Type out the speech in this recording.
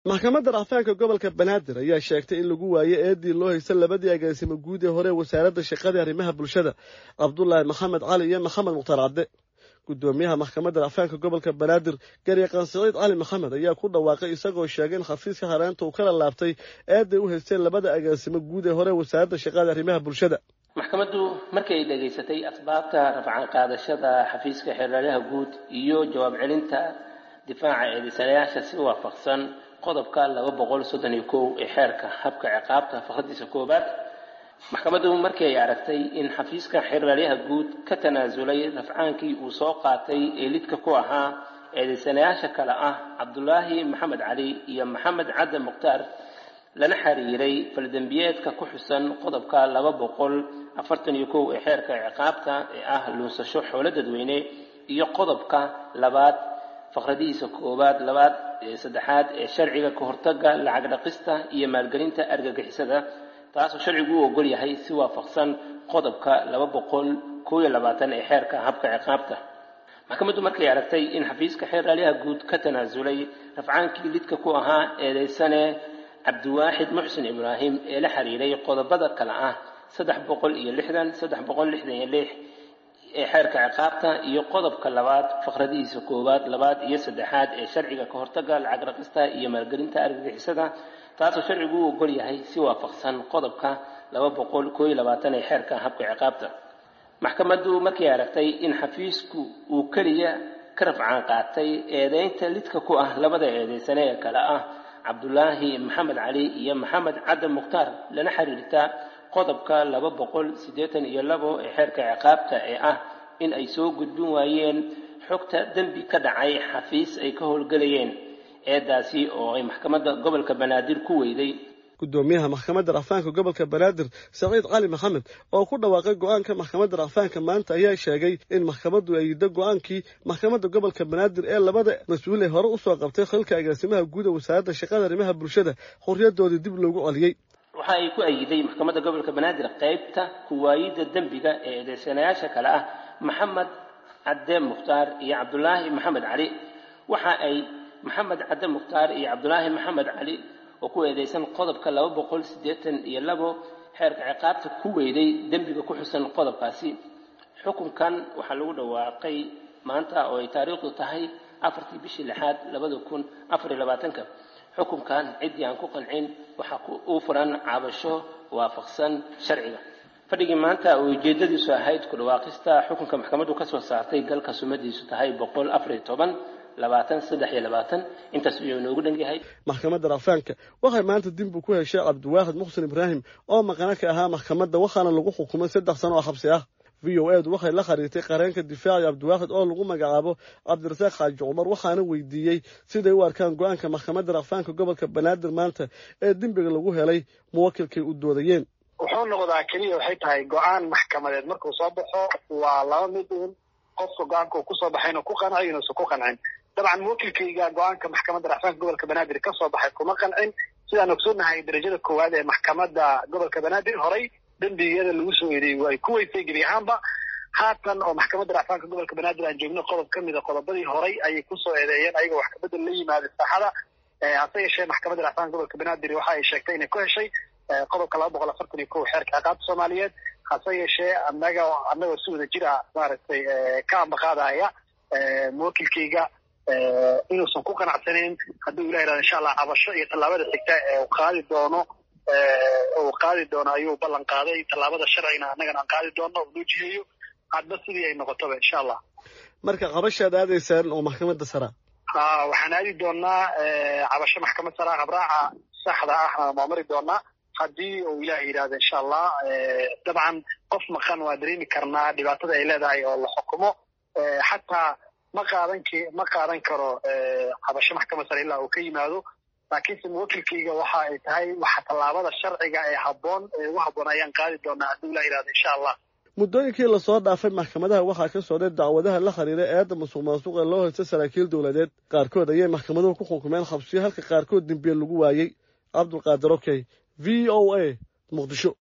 maxkamadda rafcaanka gobolka Banaadir ayaa sheegtay in lagu waayay eedii loo haysan labadii agaasimo guud ee hore wasaaradda shaqada arrimaha bulshada Cabdullaahi Maxamed Cali iyo Maxamed Mukhtaar Cabde. gudoomiyaha maxkamadda rafcaanka gobolka Banaadir Garyaqaan Saciid Cali Maxamed ayaa ku dhawaaqay isagoo sheegay in xafiiska hareenta uu kala laabtay eedii u haysteen labada agaasimo guud ee hore wasaaradda shaqada arrimaha bulshada. maxkamaddu markay ay dhageysatay asbaabta rafcaan qaadashada xafiiska xeeraryaha guud iyo jawaab celinta difaaca eedeysanayaasha si waafaqsan qodobka 231 ee xeerka habka ciqaabta faqradiisa koobaad maxkamaddu markii ay aragtay in xafiiska xeeraryaha guud ka tanaasulay rafcaankii uu soo qaatay ee lidka ku ahaa eedeysanayaasha kale ah Cabdullaahi Maxamed Cali iyo Maxamed Cadde Mukhtaar lana xiriiray faldambiyeedka ku xusan qodobka 241 ee xeerka ciqaabta ee ah lunsasho xoolo dadweyne iyo qodobka 2 faqradiisa koobaad 2 saddexaad ee sharciga ka hortagga lacag dhaqista iyo maalgelinta argagixisada taasoo sharcigu u ogol yahay si waafaqsan qodobka 222 ee xeerka habka ciqaabta. maxkamaddu markay aragtay in xafiiska xeeraryaha guud ka tanaasulay rafcaankii lidka ku ahaa eedeysane Cabdiwaaxid Muxsin Ibraahim ee la xiriiray qodobada kale ah 360 366 ee xeerka ciqaabta iyo qodobka 2 faqradiisa koobaad 2 iyo saddexaad ee sharciga ka hortagga lacag dhaqista iyo maalgelinta argagixisada taasoo sharcigu u ogol yahay si waafaqsan qodobka 222 ee xeerka habka ciqaabta. maxkamaddu markay aragtay in xafiisku uu kaliya ka rafcaan qaatay eedeynta lidka ku ah labada eedeysane ee kale ah Cabdullaahi Maxamed Cali iyo Maxamed Cadde Mukhtaar lana xiriirta qodobka 282 ee xeerka ciqaabta ee ah in ay soo gudbin waayeen xogta dambi ka dhacay xafiis ay ka howlgalayeen eedaasi oo ay maxkamadda gobolka Banaadir ku weyday. gudoomiyaha maxkamadda rafcaanka gobolka Banaadir Saciid Cali Maxamed oo ku dhawaaqay go'aanka maxkamadda rafcaanka maanta ayaa sheegay in maxkamaddu ay yiddo go'aankii maxkamadda gobolka Banaadir ee labada mas'uul ee hore u soo qabtay xilka agaasimaha guud ee wasaaradda shaqada arrimaha bulshada xorriyadoodii dib loogu celiyay. waxa ay ku ayiday maxkamadda gobolka Banaadir qaybta ku waayida dambiga ee eedeysanayaasha kale ah Maxamed Cadde Mukhtaar iyo Cabdullaahi Maxamed Cali. waxa ay Maxamed Cadde Mukhtaar iyo Cabdullaahi Maxamed Cali oo ku eedeysan qodobka 282 xeerka ciqaabta ku weyday dambiga ku xusan qodobkaasi. xukunkan waxa lagu dhawaaqay maanta oo ay taariikhdu tahay 4 bishii 6 2024. xukunkan cidii aan ku qancin waxa uu furan cabasho waafaqsan sharciga. fadhigii maanta oo ujeedadiisu ahayd ku dhawaaqista xukunka maxkamaddu ka soo saartay galka sumadiisu tahay 114 intaas ayuu noogu dhangahay. maxkamadda rafcaanka waxay maanta dib ku heshay Cabdiwaaxid Muxsin Ibraahim oo maqana ka ahaa maxkamadda waxaana lagu xukumay 3 sano oo xabsi ah. VOA waxay la xiriirtay qareenka difaaca Cabdiwaaxid oo lagu magacaabo Cabdirasaaq Xaaji Cumar waxaana weydiiyay siday u arkaan go'aanka maxkamadda rafcaanka gobolka Banaadir maanta ee dambiga lagu helay muwakkilkay u doodayeen. wuxuu noqdaa kaliya waxay tahay go'aan maxkamadeed markuu soo baxo waa laba mid qofka go'aanka uu ku soo baxay inuu ku qancay inuu ku qancin. طبعا موكلكيga go'aanka maxkamadda rafcaanka gobolka Banaadir ka soo baxay kuma qancin sidaan ogsoonahay darajada koowaad ee maxkamadda gobolka Banaadir horay dambiyada lagu soo eedeeyay way ku weysay gariyaanba haatan oo maxkamadda rafcaanka gobolka Banaadir aan joogno qodob kamid ah qodobadii horay ayay ku soo eedeeyeen ayaga wax ka bedel la yimaado saxada hase yeeshee maxkamadda rafcaanka gobolka Banaadir waxa ay sheegtay inay ku heshay qodobka 241 xeerka ciqaabta Soomaaliyeed hase yeeshee annaga si wada jira maaragtay ka ambaqaadaya موكلكيga inuusan ku qanacsaneyn haddii uu ilaahay insha Allah cabasho iyo talaabada xigta ee qaadi doono ayuu ballan qaaday talaabada sharciina annaga aan qaadi doono oo loo jiheeyo hadba sidii ay noqoto insha Allah. marka cabashaad aadaysaan oo maxkamadda sare waxaan aadi doonaa cabasho maxkamadda sare habraaca saxda ah ma mari doonaa haddii uu ilaahay yiraahdo insha Allah. dabcan qof maqan waa dareemi karnaa dhibaatada ay leedahay oo la xukumo xataa ma qaadan karo cabasho maxkamadda sare ilaa uu ka yimaado laakiin muwakkilkayga waxa ay tahay waxa talaabada sharciga ee habboon ugu habboon ayaan qaadi doonaa haddii ilaahay yiraahdo insha Allah. muddooyinkii la soo dhaafay maxkamadaha waxaa ka socday dacwadaha la xiriira eedda musuqmaasuq ee loo haysto saraakiil dowladeed qaarkood ayay maxkamaduhu ku xukumeen xabsiyo halka qaarkood dambiye lagu waayay. Cabdulqaadir Okey VOA Muqdisho.